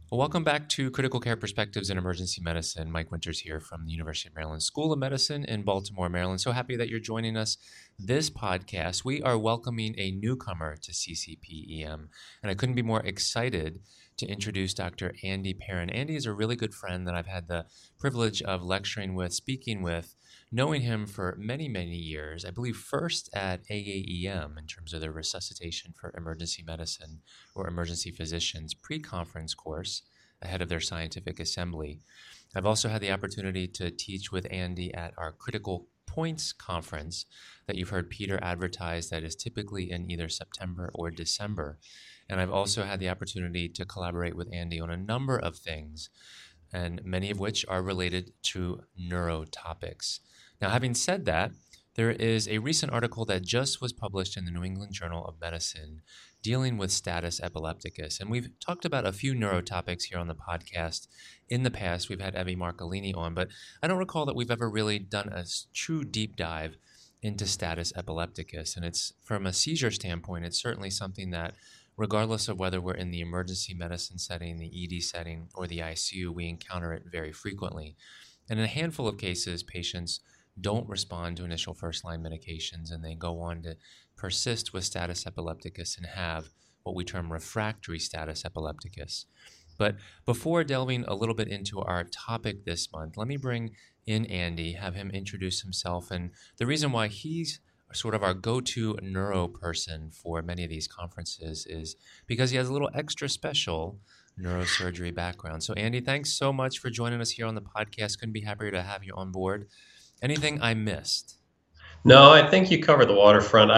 Well, welcome back to Critical Care Perspectives in Emergency Medicine. Mike Winters here from the University of Maryland School of Medicine in Baltimore, Maryland. So happy that you're joining us. This podcast, we are welcoming a newcomer to CCPEM, and I couldn't be more excited to introduce Dr. Andy Perrin. Andy is a really good friend that I've had the privilege of lecturing with, speaking with, knowing him for many, many years. I believe first at AAEM in terms of the Resuscitation for Emergency Medicine or Emergency Physicians pre-conference course ahead of their scientific assembly. I've also had the opportunity to teach with Andy at our Critical Points conference that you've heard Peter advertise that is typically in either September or December. And I've also had the opportunity to collaborate with Andy on a number of things, and many of which are related to neuro topics. Now, having said that, there is a recent article that just was published in the New England Journal of Medicine dealing with status epilepticus. And we've talked about a few neurotopics here on the podcast. In the past, we've had Evie Marcolini on, but I don't recall that we've ever really done a true deep dive into status epilepticus. And it's from a seizure standpoint, it's certainly something that, regardless of whether we're in the emergency medicine setting, the ED setting, or the ICU, we encounter it very frequently. And in a handful of cases, patients don't respond to initial first-line medications, and they go on to persist with status epilepticus and have what we term refractory status epilepticus. But before delving a little bit into our topic this month, let me bring in Andy, have him introduce himself. And the reason why he's sort of our go-to neuro person for many of these conferences is because he has a little extra special neurosurgery background. So Andy, thanks so much for joining us here on the podcast. Couldn't be happier to have you on board. Anything I missed? No, I think you covered the waterfront.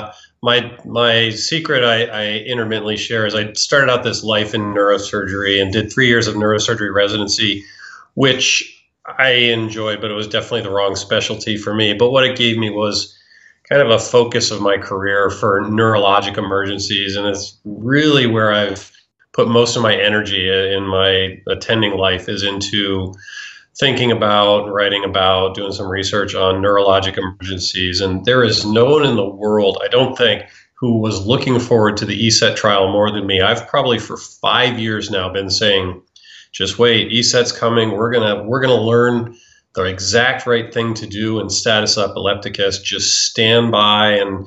My secret I intermittently share is I started out this life in neurosurgery and did 3 years of neurosurgery residency, which I enjoyed, but it was definitely the wrong specialty for me. But what it gave me was kind of a focus of my career for neurologic emergencies, and it's really where I've put most of my energy in my attending life is into thinking about, writing about, doing some research on neurologic emergencies. And there is no one in the world, I don't think, who was looking forward to the ESET trial more than me. I've probably for 5 years now been saying, just wait, ESET's coming. We're gonna learn the exact right thing to do in status epilepticus. Just stand by. And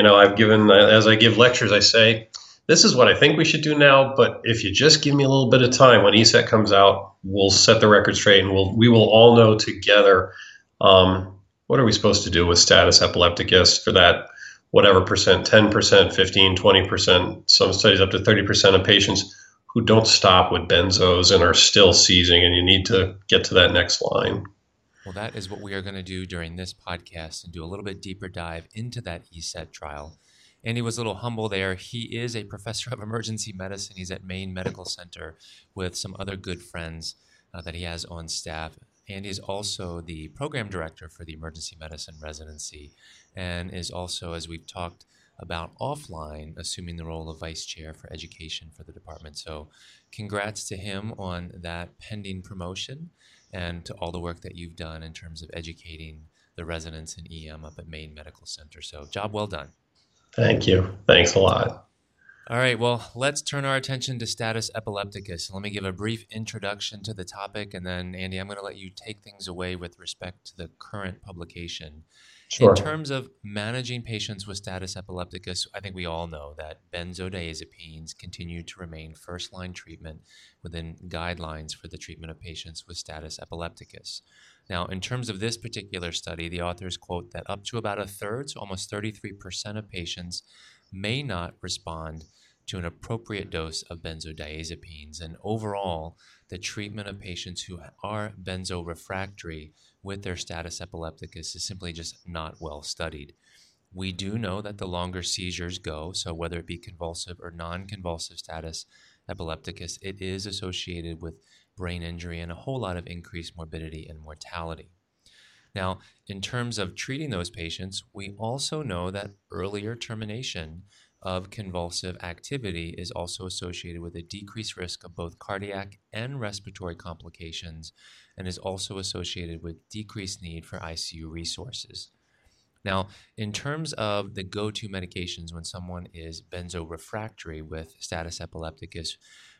as I give lectures, I say, this is what I think we should do now, but if you just give me a little bit of time, when ESET comes out, we'll set the record straight, and we will all know together what are we supposed to do with status epilepticus for that whatever percent, 10%, 15, 20%, some studies up to 30% of patients who don't stop with benzos and are still seizing, and you need to get to that next line. Well, that is what we are going to do during this podcast and do a little bit deeper dive into that ESET trial. Andy was a little humble there. He is a professor of emergency medicine. He's at Maine Medical Center with some other good friends that he has on staff. Andy is also the program director for the emergency medicine residency and is also, as we've talked about offline, assuming the role of vice chair for education for the department. So congrats to him on that pending promotion and to all the work that you've done in terms of educating the residents in EM up at Maine Medical Center. So job well done. Thank you. Thanks a lot. All right, well, let's turn our attention to status epilepticus. Let me give a brief introduction to the topic, and then, Andy, I'm going to let you take things away with respect to the current publication. Sure. In terms of managing patients with status epilepticus, I think we all know that benzodiazepines continue to remain first-line treatment within guidelines for the treatment of patients with status epilepticus. Now, in terms of this particular study, the authors quote that up to about a third, so almost 33% of patients, may not respond to an appropriate dose of benzodiazepines. And overall, the treatment of patients who are benzo refractory with their status epilepticus is simply just not well studied. We do know that the longer seizures go, so whether it be convulsive or non-convulsive status epilepticus, it is associated with brain injury and a whole lot of increased morbidity and mortality. Now, in terms of treating those patients, we also know that earlier termination of convulsive activity is also associated with a decreased risk of both cardiac and respiratory complications and is also associated with decreased need for ICU resources. Now, in terms of the go-to medications when someone is benzo refractory with status epilepticus,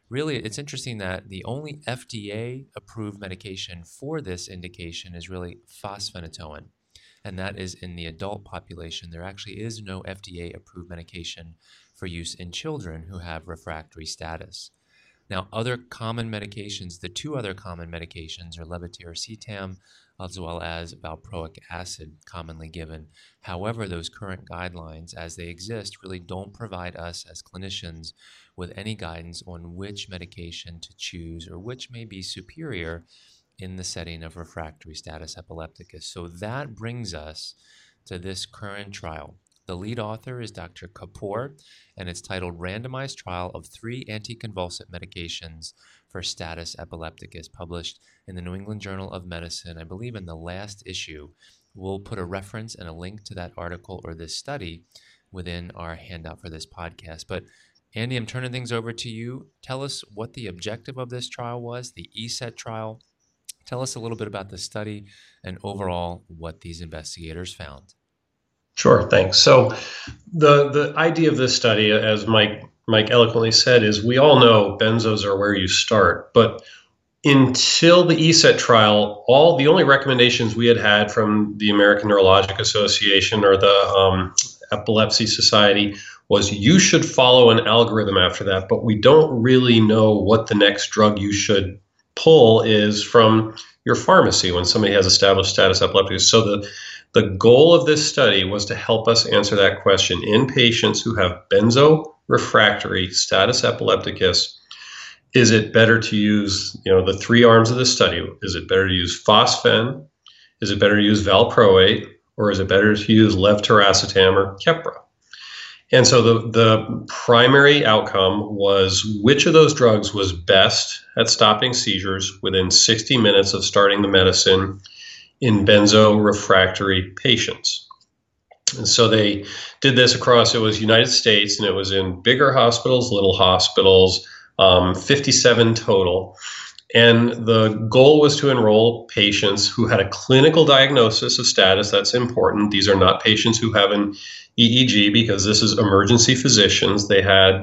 really, it's interesting that the only FDA-approved medication for this indication is really fosphenytoin, and that is in the adult population. There actually is no FDA-approved medication for use in children who have refractory status. Now, other common medications, the two other common medications are levetiracetam as well as valproic acid, commonly given. However, those current guidelines, as they exist, really don't provide us as clinicians with any guidance on which medication to choose or which may be superior in the setting of refractory status epilepticus. So that brings us to this current trial. The lead author is Dr. Kapoor, and it's titled Randomized Trial of 3 Anticonvulsant Medications for Status Epilepticus, published in the New England Journal of Medicine, I believe in the last issue. We'll put a reference and a link to that article or this study within our handout for this podcast. But Andy, I'm turning things over to you. Tell us what the objective of this trial was, the ESET trial. Tell us a little bit about the study and overall what these investigators found. Sure, thanks. So the idea of this study, as Mike eloquently said, is we all know benzos are where you start. But until the ESET trial, the only recommendations we had from the American Neurologic Association or the Epilepsy Society was you should follow an algorithm after that, but we don't really know what the next drug you should pull is from your pharmacy when somebody has established status epilepticus. So the goal of this study was to help us answer that question in patients who have benzo refractory status epilepticus. Is it better to use, the 3 arms of the study? Is it better to use phosphen? Is it better to use valproate? Or is it better to use levetiracetam or Keppra? And so the primary outcome was which of those drugs was best at stopping seizures within 60 minutes of starting the medicine in benzo refractory patients. And so they did this across, it was United States, and it was in bigger hospitals, little hospitals, 57 total. And the goal was to enroll patients who had a clinical diagnosis of status. That's important. These are not patients who have an EEG because this is emergency physicians. They had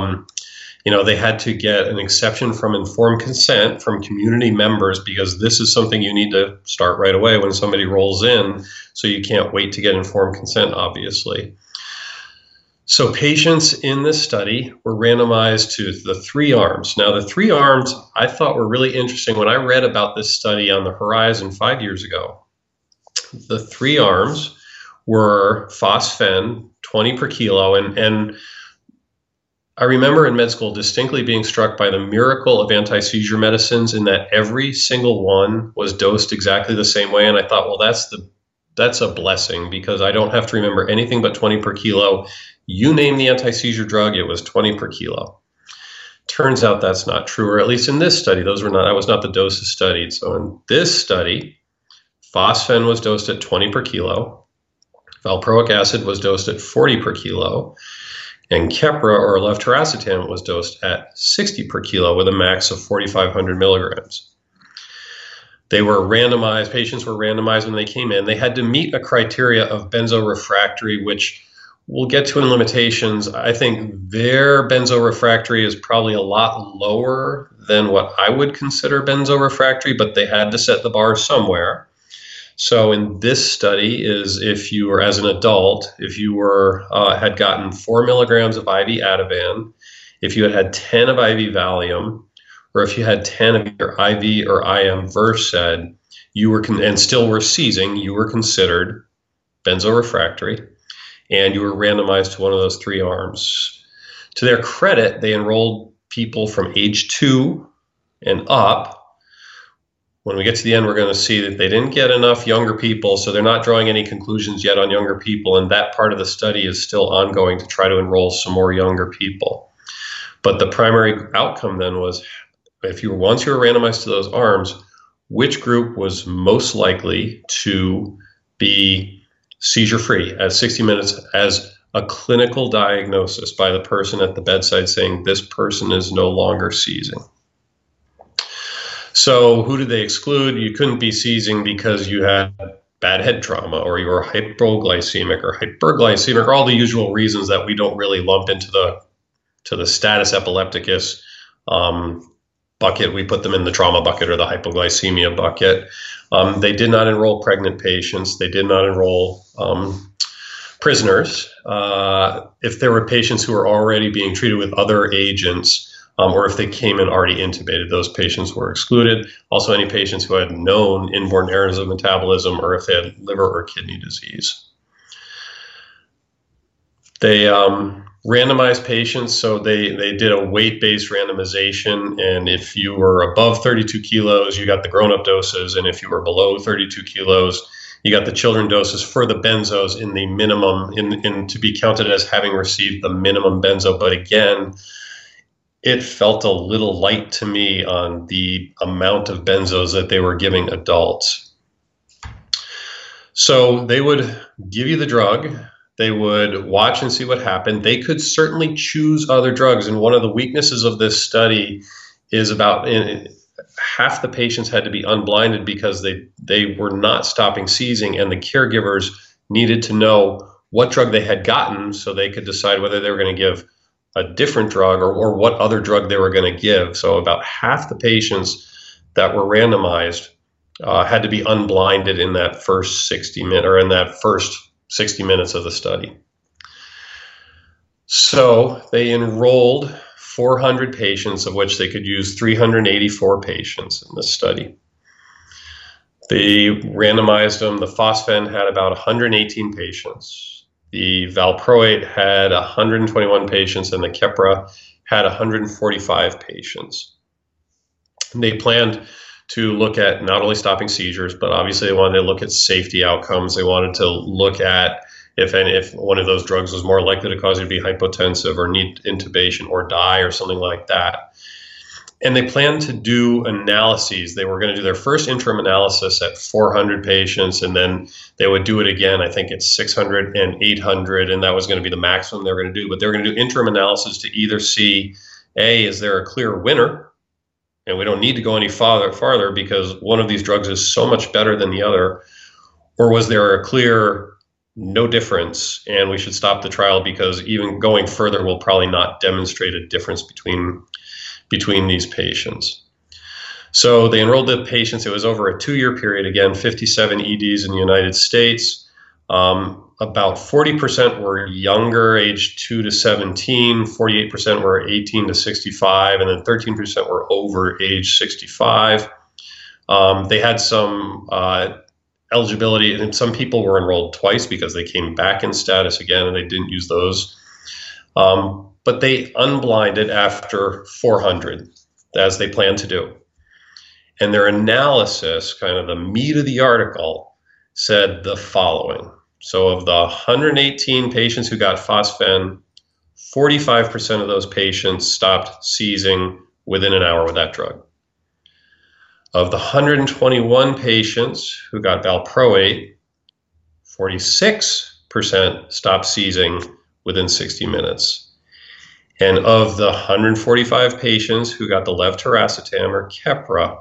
they had to get an exception from informed consent from community members because this is something you need to start right away when somebody rolls in. So you can't wait to get informed consent, obviously. So patients in this study were randomized to the 3 arms. Now, the 3 arms I thought were really interesting. When I read about this study on the Horizon 5 years ago, the 3 arms were phosphen, 20 per kilo, and I remember in med school distinctly being struck by the miracle of anti-seizure medicines in that every single one was dosed exactly the same way. And I thought, well, that's a blessing because I don't have to remember anything but 20 per kilo. You name the anti-seizure drug, it was 20 per kilo. Turns out that's not true, or at least in this study, that was not the doses studied. So in this study, phosphen was dosed at 20 per kilo. Valproic acid was dosed at 40 per kilo. And Keppra or levetiracetam was dosed at 60 per kilo with a max of 4,500 milligrams. Patients were randomized when they came in. They had to meet a criteria of benzo refractory, which we'll get to in limitations. I think their benzo refractory is probably a lot lower than what I would consider benzo refractory, but they had to set the bar somewhere. So in this study is if you were, as an adult, if you were had gotten 4 milligrams of IV Ativan, if you had 10 of IV Valium, or if you had 10 of either IV or IM Versed, you were and still were seizing, you were considered benzo refractory, and you were randomized to one of those 3 arms. To their credit, they enrolled people from age 2 and up. When we get to the end, we're going to see that they didn't get enough younger people, so they're not drawing any conclusions yet on younger people, and that part of the study is still ongoing to try to enroll some more younger people. But the primary outcome then was, once you were randomized to those arms, which group was most likely to be seizure-free at 60 minutes as a clinical diagnosis by the person at the bedside saying this person is no longer seizing. So who did they exclude? You couldn't be seizing because you had bad head trauma or you were hypoglycemic or hyperglycemic, or all the usual reasons that we don't really lump into the status epilepticus bucket. We put them in the trauma bucket or the hypoglycemia bucket. They did not enroll pregnant patients. They did not enroll prisoners. If there were patients who were already being treated with other agents, or if they came in already intubated, those patients were excluded. Also, any patients who had known inborn errors of metabolism or if they had liver or kidney disease. They randomized patients, so they did a weight-based randomization, and if you were above 32 kilos, you got the grown-up doses, and if you were below 32 kilos, you got the children doses for the benzos in the minimum, in to be counted as having received the minimum benzo. But again, it felt a little light to me on the amount of benzos that they were giving adults. So they would give you the drug. They would watch and see what happened. They could certainly choose other drugs. And one of the weaknesses of this study is about half the patients had to be unblinded because they were not stopping seizing, and the caregivers needed to know what drug they had gotten so they could decide whether they were going to give a different drug or what other drug they were going to give. So about half the patients that were randomized had to be unblinded in that first 60 minutes or in that first 60 minutes of the study. So they enrolled 400 patients, of which they could use 384 patients in this study. They randomized them. The Phosphene had about 118 patients. The Valproate had 121 patients, and the Keppra had 145 patients. And they planned to look at not only stopping seizures, but obviously they wanted to look at safety outcomes. They wanted to look at if one of those drugs was more likely to cause you to be hypotensive or need intubation or die or something like that. And they planned to do analyses. They were going to do their first interim analysis at 400 patients, and then they would do it again, I think it's 600 and 800, and that was going to be the maximum they were going to do. But they were going to do interim analysis to either see, A, is there a clear winner? And we don't need to go any farther because one of these drugs is so much better than the other. Or was there a clear no difference and we should stop the trial because even going further will probably not demonstrate a difference between these patients. So they enrolled the patients. It was over a 2-year period. Again, 57 EDs in the United States. About 40% were younger, age 2 to 17, 48% were 18 to 65, and then 13% were over age 65. They had some eligibility, and some people were enrolled twice because they came back in status again, and they didn't use those. But they unblinded after 400, as they planned to do. And their analysis, kind of the meat of the article, said the following. So of the 118 patients who got Phosphene, 45% of those patients stopped seizing within an hour with that drug. Of the 121 patients who got Valproate, 46% stopped seizing within 60 minutes. And of the 145 patients who got the levetiracetam or Keppra,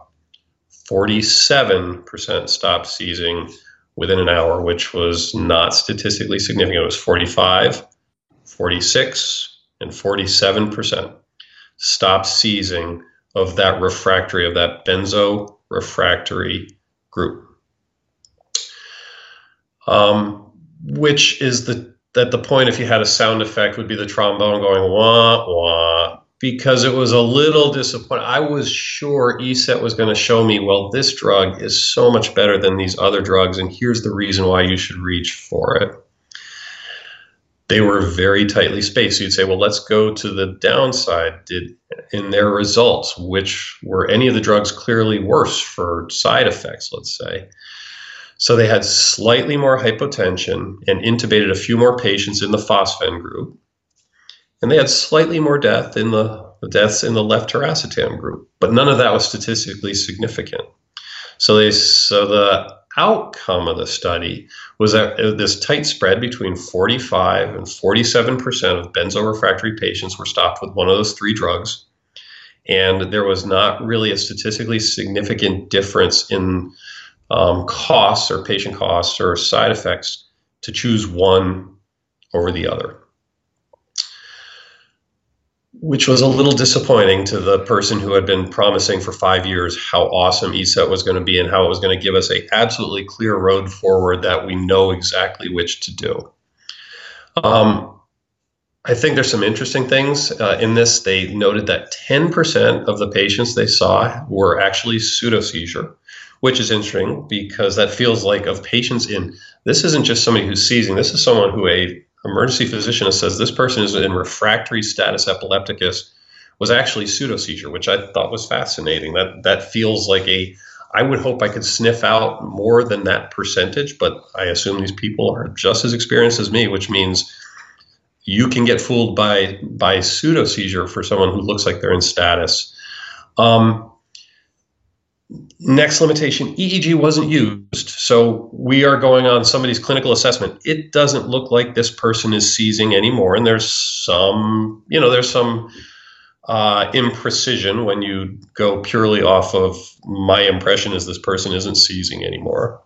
47% stopped seizing within an hour, which was not statistically significant. It was 45, 46, and 47% stopped seizing of that benzo refractory group, which is the point, if you had a sound effect, would be the trombone going wah, wah, because it was a little disappointing. I was sure ESET was going to show me, well, this drug is so much better than these other drugs, and here's the reason why you should reach for it. They were very tightly spaced. So you'd say, well, let's go to the downside. In their results, which were any of the drugs clearly worse for side effects, let's say. So they had slightly more hypotension and intubated a few more patients in the Phosphene group. And they had slightly more deaths in the levetiracetam group, but none of that was statistically significant. So the outcome of the study was that this tight spread between 45 and 47% of benzo-refractory patients were stopped with one of those 3 drugs. And there was not really a statistically significant difference in costs or patient costs or side effects to choose one over the other. which was a little disappointing to the person who had been promising for 5 years how awesome ESET was going to be and how it was going to give us a absolutely clear road forward that we know exactly which to do. I think there's some interesting things in this. They noted that 10% of the patients they saw were actually pseudoseizure, which is interesting because that feels like of patients in, this isn't just somebody who's seizing, this is someone who a emergency physician says this person is in refractory status epilepticus, was actually pseudoseizure, which I thought was fascinating. That feels like I would hope I could sniff out more than that percentage, but I assume these people are just as experienced as me, which means you can get fooled by pseudoseizure for someone who looks like they're in status. Next limitation, EEG wasn't used. So we are going on somebody's clinical assessment. It doesn't look like this person is seizing anymore. And there's some imprecision when you go purely off of my impression is this person isn't seizing anymore.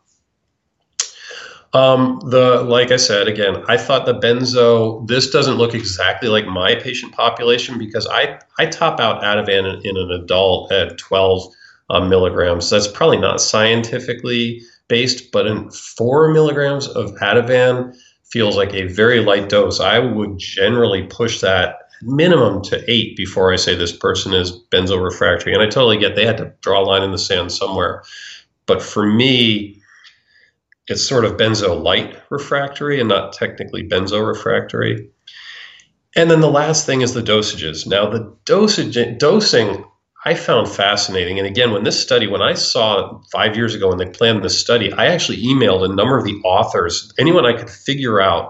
Like I said, again, I thought the benzo, this doesn't look exactly like my patient population because I top out Ativan in an adult at 12 milligrams. That's probably not scientifically based, but in 4 milligrams of Ativan feels like a very light dose. I would generally push that minimum to 8 before I say this person is benzo refractory. And I totally get they had to draw a line in the sand somewhere. But for me, it's sort of benzo light refractory and not technically benzo refractory. And then the last thing is the dosages. Now, the dosing I found fascinating. And again, when I saw 5 years ago when they planned this study, I actually emailed a number of the authors, anyone I could figure out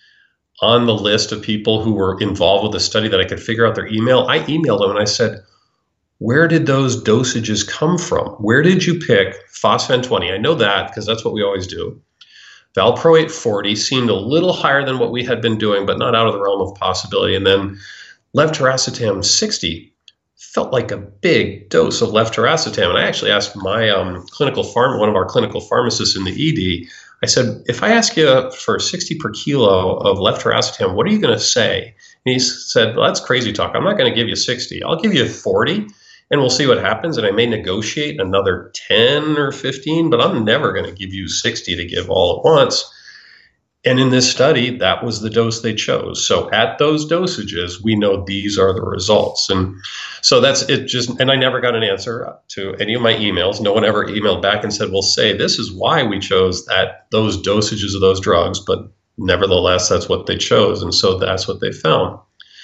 on the list of people who were involved with the study that I could figure out their email. I emailed them and I said, where did those dosages come from? Where did you pick Phosphen 20? I know that because that's what we always do. Valproate 40 seemed a little higher than what we had been doing, but not out of the realm of possibility. And then levetiracetam 60 felt like a big dose of levetiracetam. And I actually asked my one of our clinical pharmacists in the ED, I said, if I ask you for 60 per kilo of levetiracetam, what are you going to say? And he said, well, that's crazy talk. I'm not going to give you 60. I'll give you 40 and we'll see what happens. And I may negotiate another 10 or 15, but I'm never going to give you 60 to give all at once. And in this study, that was the dose they chose. So at those dosages, we know these are the results. And so that's it. And I never got an answer to any of my emails. No one ever emailed back and said, well, say, this is why we chose those dosages of those drugs. But nevertheless, that's what they chose. And so that's what they found.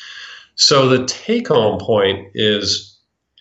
So the take home point is,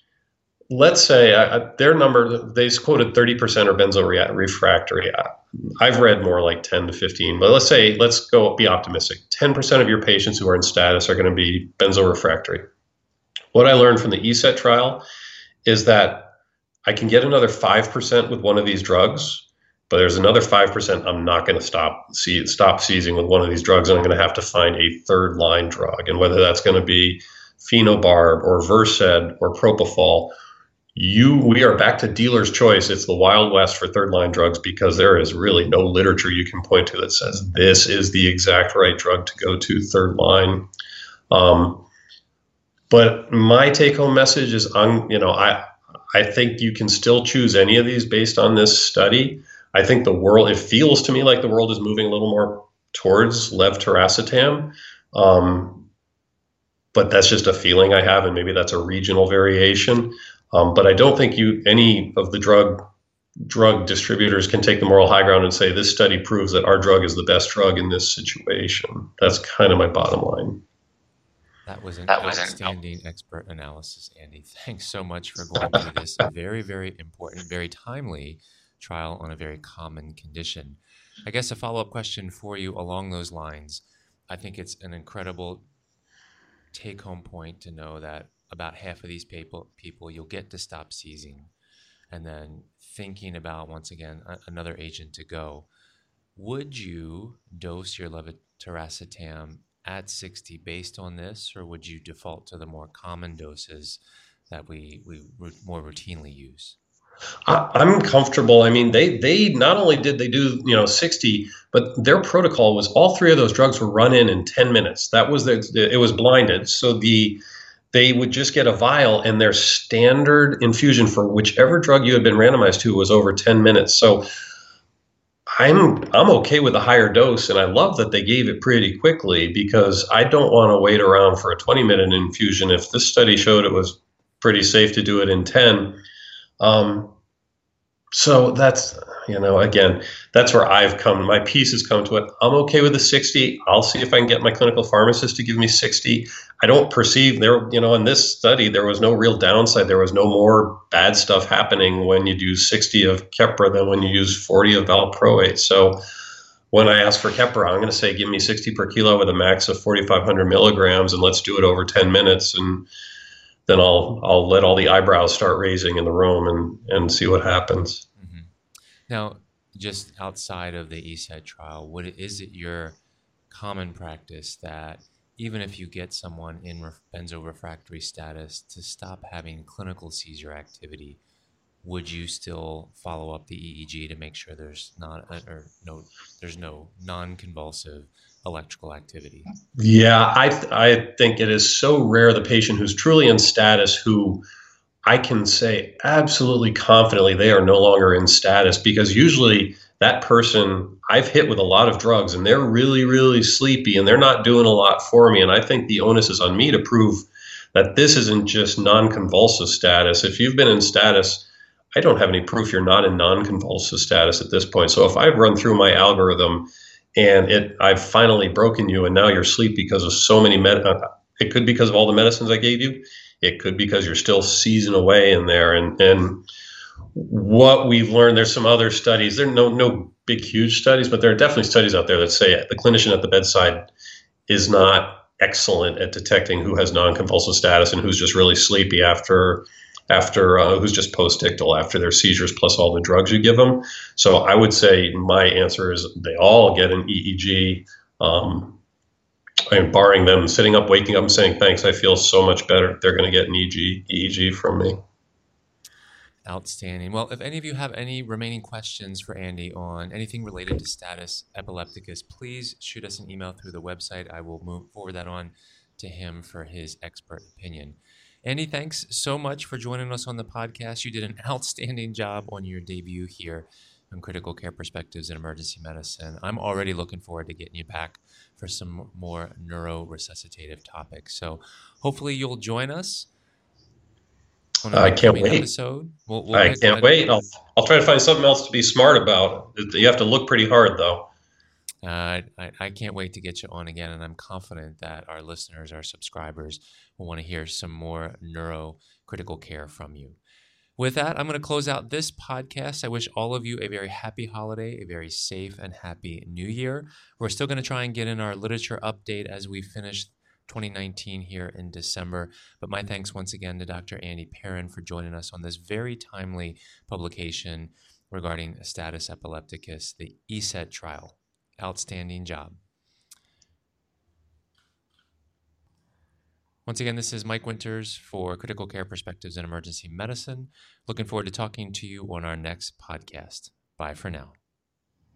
let's say their number, they quoted 30% are benzo refractory. I've read more like 10 to 15, but let's go be optimistic. 10% of your patients who are in status are going to be benzo refractory. What I learned from the ESET trial is that I can get another 5% with one of these drugs, but there's another 5% I'm not going to stop seizing with one of these drugs, and I'm going to have to find a third line drug. And whether that's going to be phenobarb or Versed or propofol, we are back to dealer's choice. It's the Wild West for third line drugs because there is really no literature you can point to that says this is the exact right drug to go to third line. But my take home message is, I think you can still choose any of these based on this study. I think it feels to me like the world is moving a little more towards levetiracetam. But that's just a feeling I have, and maybe that's a regional variation. But I don't think any of the drug distributors can take the moral high ground and say this study proves that our drug is the best drug in this situation. That's kind of my bottom line. That was an outstanding expert analysis, Andy. Thanks so much for going through this very, very important, very timely trial on a very common condition. I guess a follow-up question for you along those lines. I think it's an incredible take-home point to know that about half of these people you'll get to stop seizing, and then thinking about, once again, another agent to go. Would you dose your levetiracetam at 60 based on this, or would you default to the more common doses that we more routinely use? I'm comfortable. I mean, they not only did they do 60, but their protocol was all three of those drugs were run in 10 minutes. That was it was blinded. So they would just get a vial, and their standard infusion for whichever drug you had been randomized to was over 10 minutes. So I'm okay with a higher dose, and I love that they gave it pretty quickly because I don't want to wait around for a 20-minute infusion. If this study showed it was pretty safe to do it in 10, so that's, again, that's where I've come. My piece has come to it. I'm okay with the 60. I'll see if I can get my clinical pharmacist to give me 60. I don't perceive there, in this study, there was no real downside. There was no more bad stuff happening when you do 60 of Keppra than when you use 40 of valproate. So when I ask for Keppra, I'm going to say, give me 60 per kilo with a max of 4,500 milligrams, and let's do it over 10 minutes. And then I'll let all the eyebrows start raising in the room and see what happens. Mm-hmm. Now, just outside of the ESET trial, what is it your common practice that even if you get someone in benzo-refractory status to stop having clinical seizure activity, would you still follow up the EEG to make sure there's there's no non-convulsive electrical activity? Yeah, I think it is so rare the patient who's truly in status who I can say absolutely confidently they are no longer in status, because usually that person I've hit with a lot of drugs and they're really, really sleepy and they're not doing a lot for me. And I think the onus is on me to prove that this isn't just non-convulsive status. If you've been in status, I don't have any proof you're not in non-convulsive status at this point. So if I've run through my algorithm and I've finally broken you and now you're asleep because of so many it could be because of all the medicines I gave you. It could be because you're still seizing away in there. And what we've learned, there's some other studies. There are no big, huge studies, but there are definitely studies out there that say the clinician at the bedside is not excellent at detecting who has non-convulsive status and who's just really sleepy after who's just post-ictal after their seizures plus all the drugs you give them. So I would say my answer is they all get an EEG. And barring them sitting up, waking up and saying, thanks, I feel so much better, they're going to get an EEG from me. Outstanding. Well, if any of you have any remaining questions for Andy on anything related to status epilepticus, please shoot us an email through the website. I will forward that on to him for his expert opinion. Andy, thanks so much for joining us on the podcast. You did an outstanding job on your debut here on Critical Care Perspectives in Emergency Medicine. I'm already looking forward to getting you back for some more neuroresuscitative topics. So hopefully you'll join us on an upcoming episode. I can't wait. I'll try to find something else to be smart about. You have to look pretty hard, though. I can't wait to get you on again, and I'm confident that our listeners, our subscribers, will want to hear some more neurocritical care from you. With that, I'm going to close out this podcast. I wish all of you a very happy holiday, a very safe and happy new year. We're still going to try and get in our literature update as we finish 2019 here in December. But my thanks once again to Dr. Andy Perrin for joining us on this very timely publication regarding status epilepticus, the ESET trial. Outstanding job. Once again, this is Mike Winters for Critical Care Perspectives in Emergency Medicine. Looking forward to talking to you on our next podcast. Bye for now.